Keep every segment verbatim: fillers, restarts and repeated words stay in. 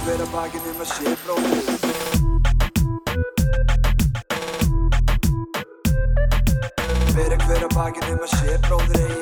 hver að bakið nema sé bróðir Bera hver að bakið nema sé bróðir eigi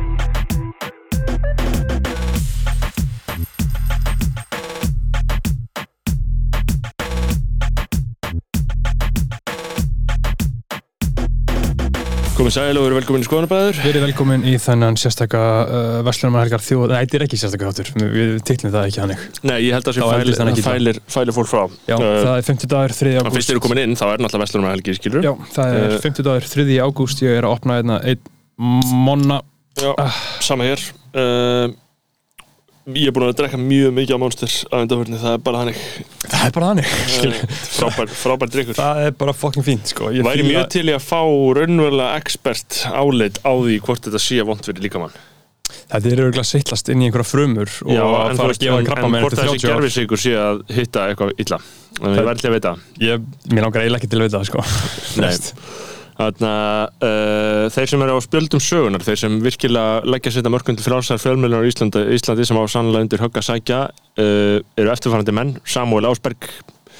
Komið sæl og verið velkomin í Skoðanabræður. Verið velkomin í þennan sérstaka uh, verslunarmannahelgar þjóð... Nei, þetta er ekki sérstaka þáttur, við titlum það ekki hannig. Nei, ég held að það fælir, fælir, fælir fólk frá. Já, uh, það er fimmtudagur, þriðji ágúst. Fyrst eru komin inn, þá er náttúrulega verslunarmannahelgi, skilur. Já, það er uh, fimmtudagur, þriðji ágúst, ég er að opna einna einn monna. Já, uh. sama hér. Uh, ég er búin að drekka mjög mikið á Monster á undanförnu, það er bara þannig. Það er bara þannig, skilur. Frábær, frábær drykkur. Það er bara fucking fínt, sko. Ég væri mjög til í að fá raunverulega expert álit á því hvort þetta sé vont fyrir líkamann. Þetta er örugglega seitlast inn í einhverja frumur og já, að fara að gefa krabbamein eftir þrjátíu ár. En hvort þessi gervisykur sé að hitta eitthvað illa. Þannig ég væri til að veita. Ég, mér langar eiginlega ekki til að veita það, sko. Nei. Þannig að uh, þeir sem eru á spjöldum sögunar, þeir sem virkilega leggja setja mörkum til frjálsar fjölmiðlunar á Íslandi, Íslandi sem á sannlega undir högg að sækja uh, eru eftirfarandi menn, Samúel Ásberg,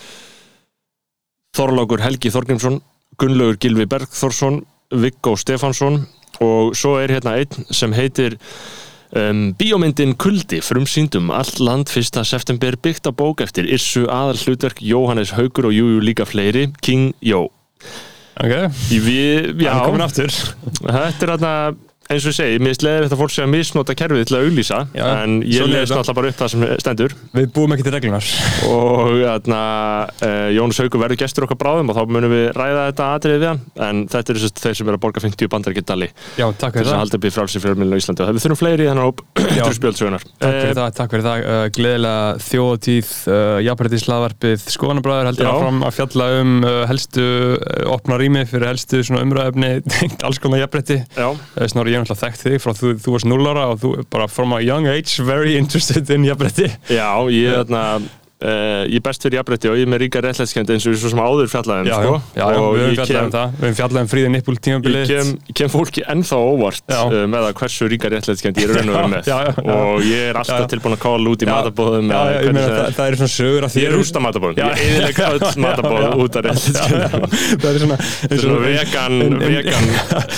Þorlákur Helgi Þorgrímsson, Gunnlaugur Gylfi Bergþórsson, Viggó Stefánsson og svo er hérna einn sem heitir um, Bíómyndin Kuldi, frumsýndum allt land fyrsta september, byggt á bók eftir Yrsu aðalhlutverk Jóhannes Haukur og jújú líka fleiri, King Jó. Ok, við, já, hann komin aftur. Þetta er þarna, eins og ég segi, mér slegir þetta fólk sé að misnota kerfið til að auglýsa, já, en ég leist náttúrulega bara upp það sem stendur. Við búum ekki til reglunar. Og þarna, uh, Jónas Haukur verður gestur okkar bráðum og þá munum við ræða þetta atriðið við hann, en þetta eru þeir sem eru að borga fimmtíu bandaríkjadali dali. Já, takk fyrir það. Til þess að halda upp í frjálsri fjölmiðlunum á Íslandi og við þurfum fleiri í þennan hóp til spjöldsögunar. Takk fyrir það, takk fyrir það. Uh, gleðilega þjóðatíð, uh, jafnréttislaðvarpið Skoðanabræður heldur áfram að fjalla um uh, helstu uh, opna rými fyrir helstu svona umræðefni tengt alls konar jafnrétti. Já. Uh, Snorri, ég náttúrulega þekkt þig frá þú, þú varst núll ára og þú bara from a young age very interested in jafnrétti. Já, ég er þarna Uh, ég er best fyrir jafnrétti og ég er með ríka réttlætiskennd eins og við svo sem áður fjallaðum, sko. Já, já, við höfum fjallað um það. Við höfum fjallað um Fríðu Nippul tímabilið. Ég kem, kem fólki ennþá óvart uh, með að hversu ríka réttlætiskennd ég er raun og verið með. Já, já, já. Og ég er alltaf já, tilbúin að kála út í matabóðum. Já, já, ég meina það, það er svona sögur að því. Ég rústa matabóðum. Ég eyðilegg öll matabóð út af réttlætiskennd. Það er svona... svona vegan, vegan.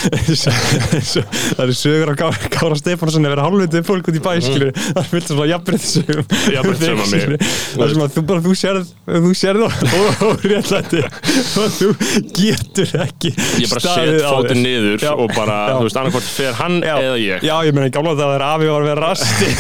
Það er sögur af Kára Stefánsson að vera hálfvitið fólk út í bæ, skilur. Það er fullt svona jafnréttissögum. Jafnréttissögum að mig. Sem að þú bara, þú sérð, þú sérð og réttlæti og þú getur ekki ég bara set fótinn niður já, og bara, já. Þú veist, annarkvort fer hann já, eða ég. Já, ég meina, gamla það er afi var að vera rasti.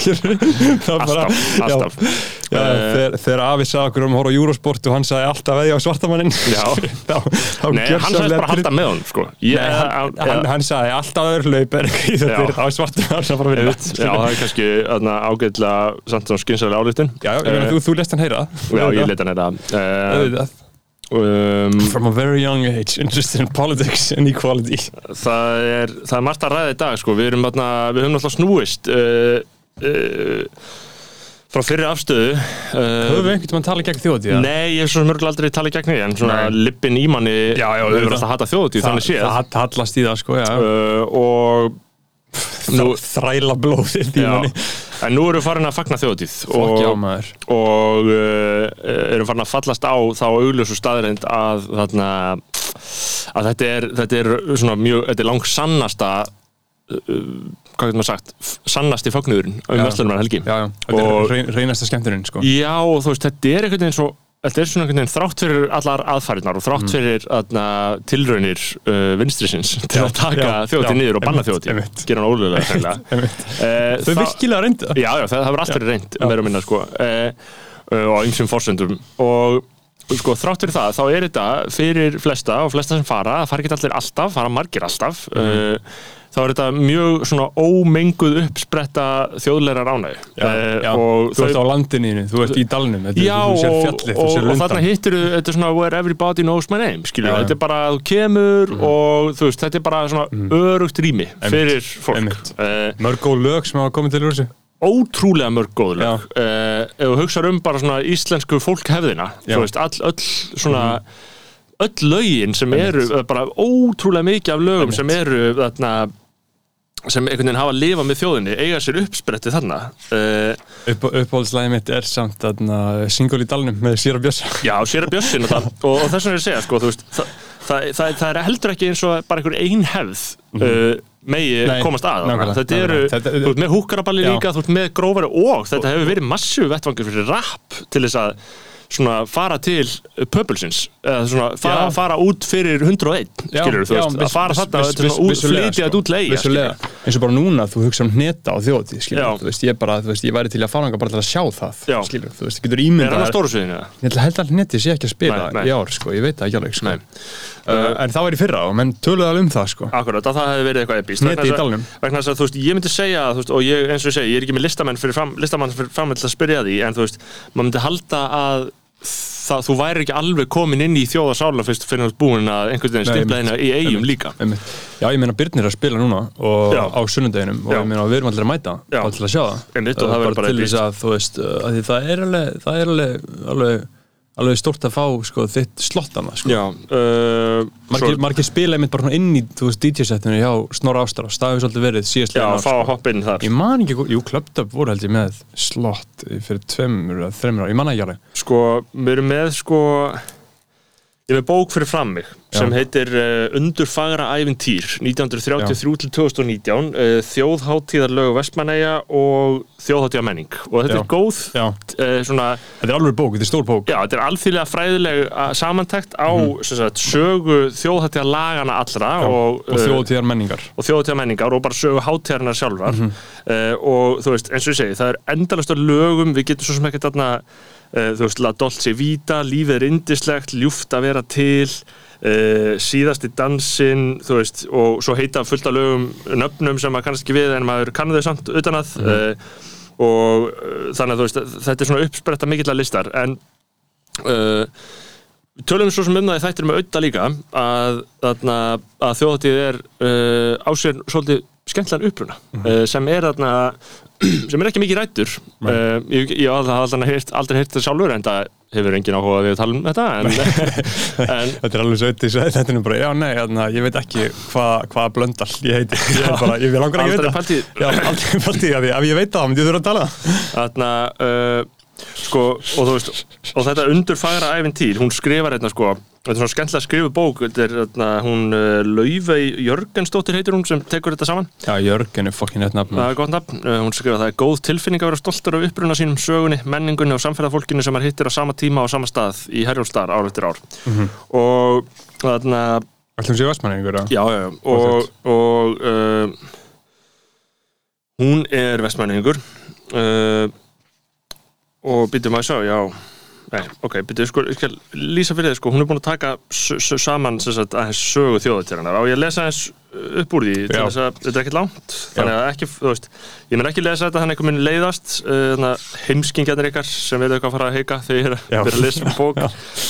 Alltaf, alltaf. Já, uh, þegar, þegar afi sagði okkur um að horfa á Eurosport og hann sagði alltaf veðja á svartamanninn. Já. þá, þá Nei, hann sagði bara halda með honum, sko. Ég, Nei, hann, hann, hann sagði alltaf öðru hlaup er ekki þetta er á svartamann sem bara verið. Já, það er kannski ágætlega samt svona skynsamlega ályktun. Já, ég meina, þú, þú lest hann heyra. Já, ég leit hann heyra. Uh, um, From a very young age, interested in politics and equality. Það er, það er margt að ræða í dag, sko. Við erum þarna, við höfum náttúrulega snúist uh, uh, frá fyrri afstöðu. Uh, Höfum við einhvern veginn að tala gegn þjóðatíð? Ja? Nei, ég hef svo mörgulega aldrei talað gegn því, en svona lippin í manni hefur alltaf hatað þjóðatíð, þannig séð. Það hallast í það, sko, já. Uh, og nú, þræla blóðið í manni. En nú erum við farin að fagna þjóðatíð og, já, og uh, erum farin að fallast á þá augljósu staðreynd að, þarna, að þetta er, þetta er svona mjög, þetta er langsannasta uh, hvað getur maður sagt, sannasti fögnuðurinn um verslunarmannahelgi. Já, já, þetta er reyn, reynasta skemmturinn, sko. Já, og þú veist, þetta er einhvern veginn svo Þetta er svona einhvern veginn þrátt fyrir allar aðfærirnar og þrátt fyrir aðna, tilraunir uh, vinstrisins til að taka þjóðatíð niður og banna þjóðatíð. Gera hann ólögulega hreinlega. uh, Þau virkilega reynda? Já, já, það hefur alltaf verið reynd, meira og minna, sko, uh, uh, og ýmsum forsendum. Og sko, þrátt fyrir það, þá er þetta fyrir flesta og flesta sem fara, það fara ekki allir alltaf, fara margir alltaf, mm. uh, þá er þetta mjög svona ómenguð uppspretta þjóðlegar ánægju. Já, já. Og þú ert á landinu, þú ert í dalnum, þetta, já, þú sér fjallið, og, þú sér og, lundan. Og þarna hittir þú, þetta er svona where everybody knows my name, skilju, þetta er bara, þú kemur mm. og þú veist, þetta er bara svona mm. örugt rými fyrir fólk. Uh, mörg góð lög sem hafa komið til úr þessu. Ótrúlega mörg góð lög. Uh, ef þú hugsar um bara svona íslensku fólkhefðina, þú veist, all, öll svona mm. öll lögin sem eru, bara ótrúlega mikið af lögum sem eru þarna sem einhvern veginn hafa að lifa með þjóðinni eiga sér uppspretti þarna uh, Upp, uppáhaldslægið mitt er samt þarna Single í dalnum með Séra Bjössa Já, Séra Bjössin og, og, og þess vegna er að segja sko, þú veist, það, það, það, það er heldur ekki eins og bara einhver ein hefð uh, megi Nei, komast að þetta eru, þetta, þú veist, með húkaraballi líka þú veist, með grófari og þetta hefur verið massíu vettvangur fyrir rap til þess að svona fara til pöpulsins eða svona fara, fara út fyrir hundrað og einn skilur þú veist, að fara þarna og flytja þetta út leigja eins og bara núna þú hugsa um hneta á þjóðatíð skilur þú veist, ég bara, þú veist, ég væri til að fara bara til að sjá það já. Skilur, þú veist, þú getur ímyndað er hann á stóru sviðinu? Ég held að hneti sé ekki að spila nei, nei. Í ár, sko, ég veit það ekki alveg sko. uh, en það var í fyrra og menn töluðu alveg um það sko. Akkurat, að það hefði verið eitthvað epíst hneti í dalnum vegna þess að, þú veist, ég myndi segja þú veist, og ég, eins og ég segi, ég er ekki með listamenn fyrir fram, listamann fyrir fram til að spyrja því en þú veist, maður myndi halda að það, þú væri ekki alveg komin inn í þjóðarsála fyrst fyrir að búin að einhvern veginn stipla þeirna í eigum líka einmitt. Já, ég meina Birnir er að spila núna og já. Á sunnudeginum og já. Ég meina við erum allir að mæta já. Bara til að sjá það einmitt, og það bara, bara til þess að þú veist að það er alveg það er alveg, alveg alveg stórt að fá sko, þitt slottana sko. Já, uh, margir, margir spila einmitt bara inn í þú veist D J-settinu hjá Snorra Ástara það hefur svolítið verið síðast já, fá að hoppa inn þar ég man ekki, jú, Clubbed Up voru held ég með slott fyrir tveimur eða þreimur ára, ég man ekki alveg sko, við erum með sko ég er með bók fyrir fram mig sem já. Heitir uh, Undurfagra ævintýr nítján hundruð þrjátíu og þrjú til tvö þúsund og nítján uh, þjóðhátíðarlög Vestmannaeyja og þjóðhátíðarmenning og þetta já. Er góð uh, svona, þetta er alveg bók, þetta er stór bók já, þetta er alþýðlega fræðileg samantekt á mm. sagt, sögu þjóðhátíðarlagana allra já. Og, og þjóðhátíðarmenningar og þjóðhátíðarmenningar og bara sögu hátíðarinnar sjálfar mm -hmm. uh, og þú veist, eins og ég segi, það er endalaust af lögum, við getum svo sem ekki þarna uh, þú veist, La Dolce Vita, lífið er yndislegt, ljúft að vera til Uh, síðasti dansinn þú veist, og svo heita fullt af lögum nöfnum sem maður kannast ekki við en maður kann þau samt utan að mm. uh, og uh, þannig að þú veist þetta er svona uppspretta mikill að listar en uh, tölum svo sem um það í þættir með auðta líka að, að, að þjóðhátíð er uh, á sér svolítið skemmtilegan uppruna mm. uh, sem er þarna sem er ekki mikið ræddur uh, ég, ég hafði aldrei heyrt, aldrei heyrt það sjálfur en það hefur engin áhuga við að tala um þetta en, en þetta er alveg svo eitthvað þetta er nú bara, já nei, þarna, ég veit ekki hvað hva Blöndal ég heiti ég, er bara, ég vil langar ekki að veit það aldrei paltið að ef ég veit það, þá myndi ég þurfa að tala þarna uh, sko, og þú veist og þetta Undurfagra ævintýr, hún skrifar hérna sko þetta er svona skemmtilega skrifuð bók þetta er þarna, hún uh, Laufey Jörgensdóttir heitir hún sem tekur þetta saman já, Jörgen er fokkin eitt nafn það er gott nafn, uh, hún skrifar það er góð tilfinning að vera stoltur af uppruna sínum sögunni, menningunni og samferðafólkinu sem er hittir á sama tíma og sama stað í Herjólfsdal ár eftir ár mm -hmm. og þarna ætlum sé Vestmannaeyingur já, já, já, og, og uh, hún er Vestmannaeyingur uh, og býtum að sjá, já Nei, ok, byrju, sko, ég skal lýsa fyrir þið, sko, hún er búin að taka saman sagt, aðeins sögu þjóðhátíðarinnar og ég lesa aðeins upp úr því til þess að þetta er ekkert langt, þannig að ekki, þú veist, ég mun ekki lesa þetta þannig einhver mun leiðast, uh, heimskingjarnir ykkar sem veitu eitthvað að fara að heika þegar ég er að vera að lesa um bók.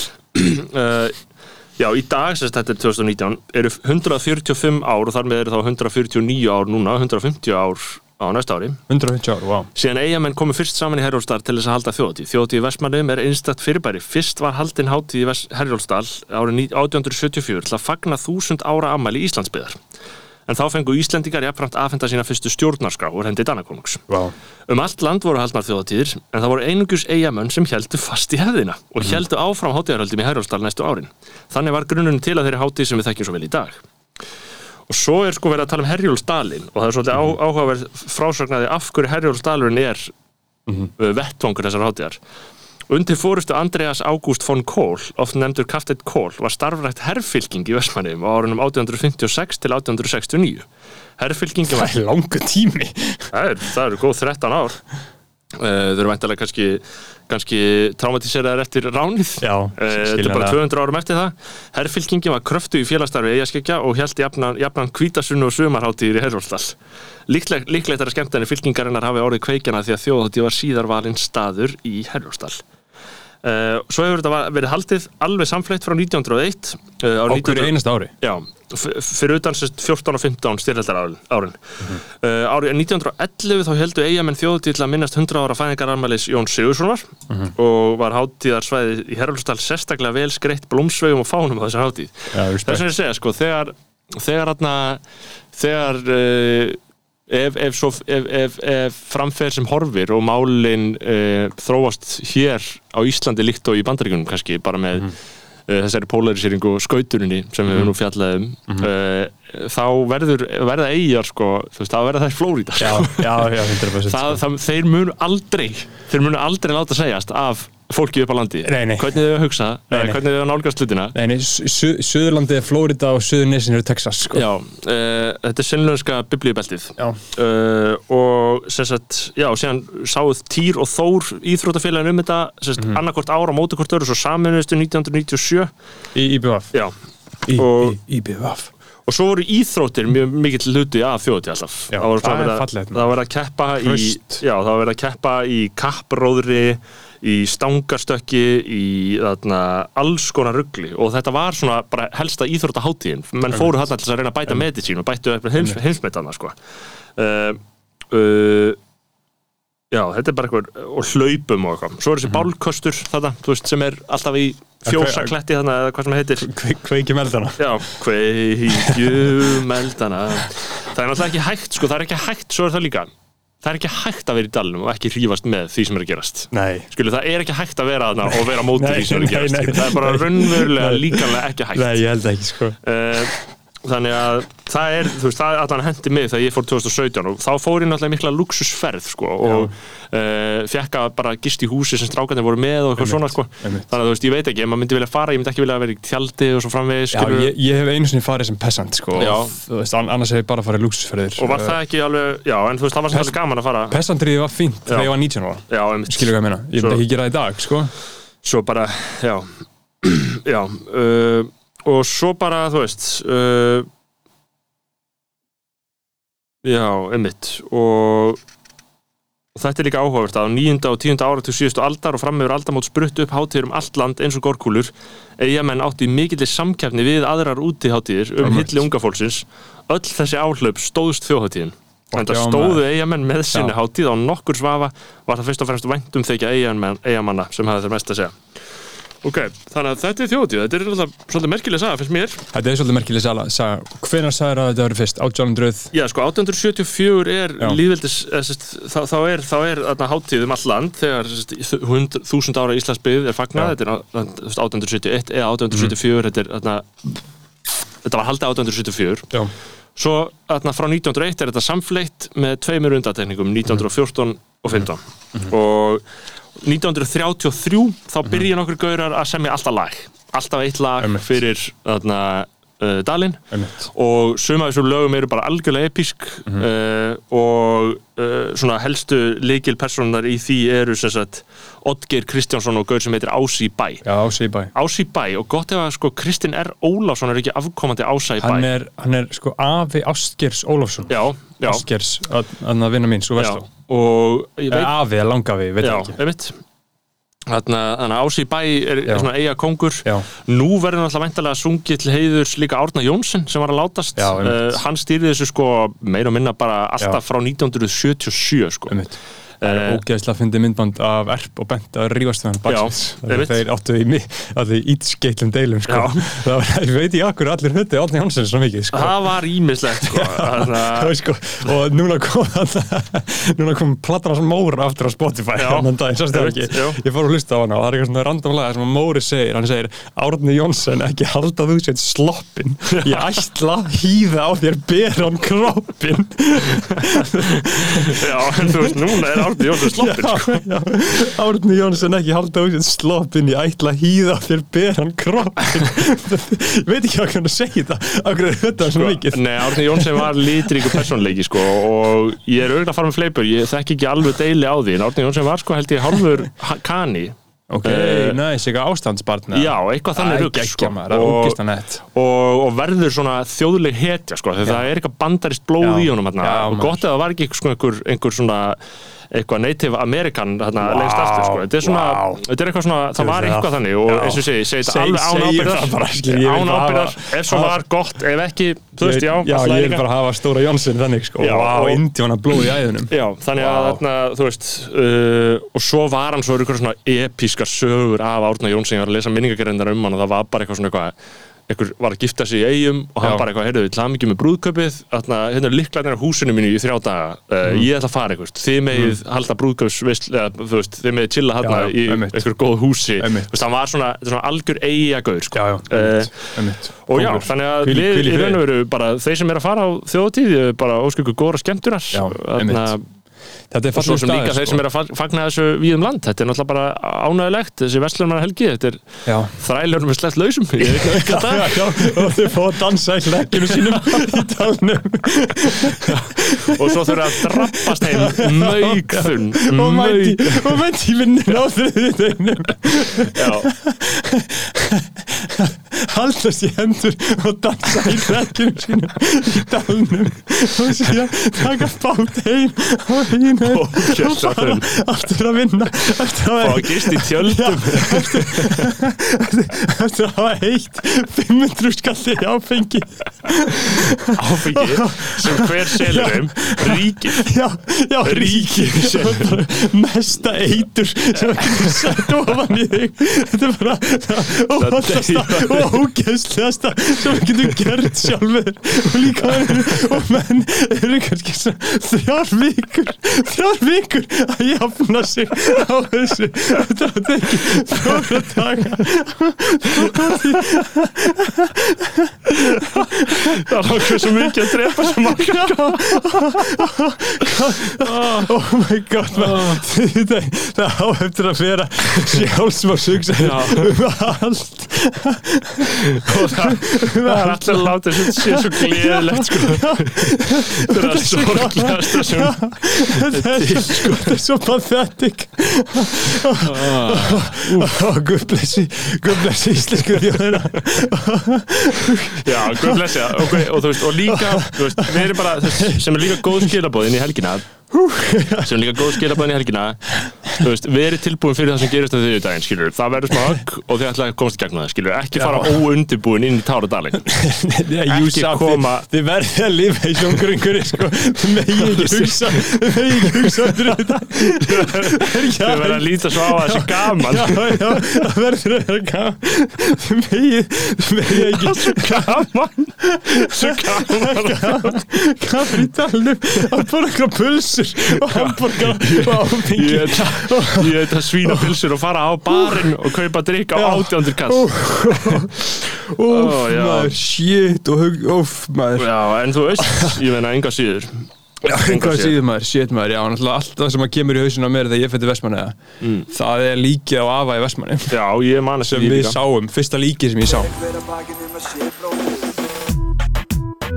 uh, já, í dag, sem þetta er tvö þúsund og nítján, eru hundrað fjörutíu og fimm ár og þar með eru þá hundrað fjörutíu og níu ár núna, hundrað og fimmtíu ár á næsta ári. hundrað og fimmtíu ár, wow. Síðan Eyjamenn komu fyrst saman í Herjólfsdal til þess að halda þjóðhátíð. Þjóðhátíð í Vestmannaeyjum er einstakt fyrirbæri. Fyrst var haldin hátíð í Herjólfsdal árið átján hundruð sjötíu og fjögur til að fagna þúsund ára afmæli Íslandsbyggðar. En þá fengu Íslendingar jafnframt afhenda sína fyrstu stjórnarskrá úr hendi Danakonungs. Wow. Um allt land voru haldnar þjóðhátíðir, en það voru einungis Eyjamenn sem héldu fast í hefðina og mm. héldu áfram hátíðarhöldum í Herjólfsdal næstu árin. Þannig var grunnurinn til að þeirri hátíð sem við þekkjum svo vel í dag. Og svo er sko verið að tala um Herjólfsdalinn og það er svolítið mm. áhugaverð frásögnaði af hverju Herjólfsdalurinn er mm. vettvangur þessar hátíðar. Undir forystu Andreas August von Kohl, oft nefndur Kafteinn Kohl, var starfrækt herfylking í Vestmannaeyjum á árunum átján hundruð fimmtíu og sex til átján hundruð sextíu og níu. Herfylkingin var... Það er langur tími. Það er, það eru góð þrettán ár. Uh, þau eru væntanlega kannski, kannski traumatiseraðar eftir ránið. Já, þetta er bara tvö hundruð árum eftir það. Herfylkingin var kröftu í félagsstarfi Eyjaskeggja og hélt jafnan, jafnan hvítasunnu og sumarhátíðir í Herjólfsdal. Líklegt, líklegt er að skemmtanir fylkingarinnar hafi orðið kveikjana því að þjóðhátíð var síðar valinn staður í Herjólfsdal. Uh, svo hefur þetta verið haldið alveg samfleytt frá nítján hundruð og eitt uh, á hverju einasta ári? Já, fyrir utan fjórtán og fimmtán styrjaldarárin árin. Mm-hmm. uh, árið nítján hundruð og ellefu þá heldu Eyjamenn þjóðhátíð til að minnast hundrað ára fæðingarafmælis Jóns Sigurðssonar mm-hmm. og var hátíðarsvæðið í Herjólfsdal sérstaklega vel skreytt blómsveigum og fánum á þessar hátíð. Ja, þess að ég segja, sko, þegar þegar þarna þegar uh, ef, ef, svo, ef, ef, ef framfer sem horfir og málin uh, þróast hér á Íslandi líkt og í Bandaríkjunum kannski, bara með mm. uh, þessari polariseringu og skautuninni sem við höfum nú fjallað um mm. uh, þá verður, verða eyjar sko, þú veist, þá verða þær Flórída já, já, já, hundra prósent það, það, þeir munu aldrei þeir munu aldrei láta segjast af fólki upp á landi, nei, nei. hvernig þau hugsa nei, nei. hvernig þau nálgast hlutina nei, nei, su Suðurlandi er Flórída og Suðurnesin eru Texas sko. já, uh, þetta er sinnlönska biblíubeltið já. Uh, og sem sagt, já, síðan sáuð Týr og Þór íþróttafélagin um þetta sem sagt, mm. annarkvort ára á móti hvort öðru svo sameinuðustu nítján hundruð níutíu og sjö í I B V já, í, og, í, í B V og svo voru íþróttir mjög mikill hluti af þjóðhátíð alltaf já, það, það er fallegt það var að keppa í já, það var að keppa í kappróðri í stangarstökki í þarna, alls konar rugli og þetta var svona bara helsta íþróttahátíðin menn fóru þarna til að reyna að bæta meti sín og bættu upp heims, heimsmetana sko. uh, uh, já, þetta er bara eitthvað og hlaupum og eitthvað svo er þessi mm. bálköstur þetta, þú veist, sem er alltaf í fjósakletti þarna eða hvað sem heitir Kve, kveikjum eldana já, kveikjum eldana það er náttúrulega ekki hægt sko, það er ekki hægt, svo er það líka það er ekki hægt að vera í dalnum og ekki hrífast með því sem er að gerast nei. Skilu, það er ekki hægt að vera þarna og vera á móti nei, því sem er að gerast nei, nei, það er bara raunverulega líkanlega ekki hægt nei, ég held ekki sko uh, þannig að það er, þú veist, það er allan hendi mig þegar ég fór tvö þúsund og sautján og þá fór ég náttúrulega mikla luxusferð sko og uh, fekk að bara gist í húsi sem strákarnir voru með og eitthvað svona sko einmitt. Þannig að þú veist, ég veit ekki, ef maður myndi vilja fara ég myndi ekki vilja vera í tjaldi og svo framvegis já, ég, ég hef einu sinni farið sem peasant sko já. og, þú veist, annars hef ég bara farið luxusferðir og var það ekki alveg, já, en þú veist, það var svolítið gaman að fara peasantríði var fínt þegar ég var nítján ára já, einmitt. Skilur hvað ég meina, ég myndi ekki gera það í dag sko svo bara, já já, uh, og svo bara, þú veist uh, já, einmitt og, og þetta er líka áhugavert að á níunda og tíunda áratug síðustu aldar og fram yfir aldamót spruttu upp hátíðir um allt land eins og gorkúlur Eyjamenn áttu í mikilli samkeppni við aðrar útihátíðir um hilli unga fólksins öll þessi áhlaup stóðst þjóðhátíðin en það stóðu Eyjamenn með sinni já. Hátíð á nokkur svafa var það fyrst og fremst væntum þekja Eyjamanna sem hafði þeir mest að segja ok, þannig að þetta er þjóðhátíð þetta er alltaf svolítið merkileg saga, finnst mér þetta er svolítið merkileg saga, hvenær sagðir að þetta verið fyrst átján hundruð já, sko, átján hundruð sjötíu og fjögur er lýðveldis þá, þá er, þá er þarna hátíð um all land þegar þúsund ára Íslandsbyggð er fagnað, þetta er átján hundruð sjötíu og eitt eða átján hundruð sjötíu og fjögur þetta er þarna þetta var haldið átján hundruð sjötíu og fjögur já. Svo þarna frá nítján hundruð og eitt er þetta samfleytt með tveimur undantekningum nítján hundruð og fjórtán og fimmtán mm-hmm. og nítján hundruð þrjátíu og þrjú þá byrja mm-hmm. nokkur gaurar að semja alltaf lag alltaf eitt lag Emmeit. Fyrir þarna uh, dalinn og sum af þessum lögum eru bara algjörlega episk mm-hmm. uh, og uh, svona helstu lykilpersonar í því eru sem sagt Oddgeir Kristjánsson og gaur sem heitir Ási í bæ já, Ási í bæ Ási í bæ og gott ef að sko Kristinn R. Ólafsson er ekki afkomandi Ása í bæ hann er, hann er sko afi Ástgeirs Ólafsson já, já Ástgeirs, að vinna mín, svo versló og ég veit afi, langafi, veit já, ekki ég veit Þannig að Ási í bæ er, er svona eiga kóngur já. Nú verður náttúrulega væntanlega sungið til heiðurs líka Árna Jónsson sem var að látast já, uh, hann stýrði þessu sko meira og minna bara alltaf já. Frá nítján hundruð sjötíu og sjö sko Það er ógeðslega fyndið myndband af Erp og Bent að rífast við hann baksins. Þeir áttu í mig, allir ítskeitlum deilum, sko. Það var, ég veit ekki akkur allir höfðu Árni Jónsson svo mikið, sko. Það var ímislegt, sko. Það var sko, og núna kom, núna kom platan hans Móra aftur á Spotify, þannig daginn, sástu það ekki. Ég fór að hlusta á hana og það er eitthvað svona random lag sem að Móri segir, hann segir, Árni Jónsson, ekki halda þú sér sloppinn. Ég ætla að hýða á þér beran kroppinn. Já, en þú veist, núna er Árni Jónsson sloppinn, sko. Já, Árni Jónsson ekki halda á sér sloppinn, ég ætla að hýða á þér beran kroppinn. Ég veit ekki hvað hann segir það, akkur er þetta svona mikið. Nei, Árni Jónsson var litríkur persónuleiki, sko, og ég er örugglega að fara með fleipur, ég þekki ekki alveg deili á því, en Árni Jónsson var, sko, held ég hálfur kani. Ok, uh, næs, eitthvað ástandsbarn já, eitthvað þannig rugg sko. og, og, og verður svona þjóðleg hetja sko, þegar það er eitthvað bandarist blóð já. Í honum hérna, já, og gott ef það var ekki sko, einhver, einhver svona eitthvað native American hérna, wow. Lengst eftir sko. Þetta er svona, wow. Þetta er eitthvað svona það var eitthvað þannig og já. Eins og segi, ég segi þetta alveg án ábyrgðar án ábyrgðar, ef svo var gott ef ekki, þú veist, já já, ég vil bara hafa Stóra Jónsson þannig sko, já, og Indíána blóð í æðunum já, þannig að þarna, þú veist uh, og svo var hann svo eitthvað svona episkar sögur af Árna Jónsson, ég var að lesa minningagerindar um hann og það var bara eitthvað svona eitthvað einhver var að gifta sig í Eyjum og hann Já. bara eitthvað, heyrðu, við hlaðum ekki með brúðkaupið þarna, hérna er lyklarnir á húsinu mínu í þrjá daga uh, Mm. ég ætla að fara eitthvað, þið megið mm. halda brúðkaupsveislu, eða þú veist, þið megið chilla þarna Já, já, í einmitt. einhver góð húsi, Einmitt. þú veist, hann var svona, svona algjör Eyjagaur, sko Já, já, einmitt, einmitt. og já, Kóngur. þannig að Hvíl- við hvíl í í raun og friði. veru bara þeir sem er að fara á þjóðatíð bara ósköku góðra skemmtunar Já, einmitt. Þetta er og svo fallegur sem líka staður, þeir sem er að fa- fagna þessu víðum land, þetta er náttúrulega bara ánægilegt þessi verslunarmanna helgi, þetta er Já. þrælur með slett lausum ég veit ekki hvað það Já, já, og þau fá að dansa í hlekkinu sínum í dalnum og svo þurfa að drabbast heim maukþunn og mæti, og mæti vinnir á þriðjudeinum já, haldast í hendur og dansa í hlekkinu sínum í dalnum og síðan taka bát heim og hinn heim og fara aftur að vinna eftir að og að gist í tjöldum eftir, eftir að hafa heitt fimm hundruð skalli áfengi áfengi sem hver selur um ríkið já, já, Ríkið bara mesta eitur sem að getur sett ofan í þig þetta er bara það óvallasta og ógeðslegasta sem að getur gert sjálfur og líka og menn eru kannski þrjár vikur þrjár vikur að jafna sig á þessu þetta er ekki fjóra daga það er okkur svo mikið að drepa sem okkar oh my god man. þetta það á eftir að vera sjálfsmorðshugsa um allt og það, það er alltaf látið sem sé svo gleðilegt sko. það er svo sorglegasta sem þetta er, þetta er svo pathetic Guð blessi Guð blessi íslensku þjóðina já, guð blessi það og, og þú veist, og líka þú veist, við erum bara, þú veist, sem er líka góð skilaboð inn í helgina sem er líka góð skilaboð inn í helgina þú veist, við erum tilbúin fyrir það sem gerist á þriðjudaginn, skilur, það verður smá högg og þið ætla að komast í gegnum það, skilur, ekki fara óundirbúin inn í Táradalinn ekki koma þið verðið að lifa í sjóngurungur sko. þið megið ekki hugsa þið megið ekki hugsa þið verður að líta svo á að það sé gaman já, já, það verður að vera gaman þið megið þið megið ekki svo gaman svo gaman gaman í dalnum að borða okkur pulsur og hamburgara og áfengi ég veit að svína pilsur og fara á barinn og kaupa drikk á átjándur kass Úff, já. maður, shit og hug, úff, maður já, en þú veist, ég meina enga síður Já, einhvað síður maður, shit maður, já, náttúrulega allt það sem að kemur í hausinu á mér þegar ég fætti Vestmannaeyja mm. það er líkið á afa í Vestmannaeyjum já, ég man að sem við líka. sáum, fyrsta líkið sem ég sá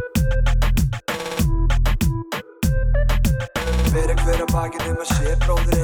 Fyrir hver að bakið um að sé bróðir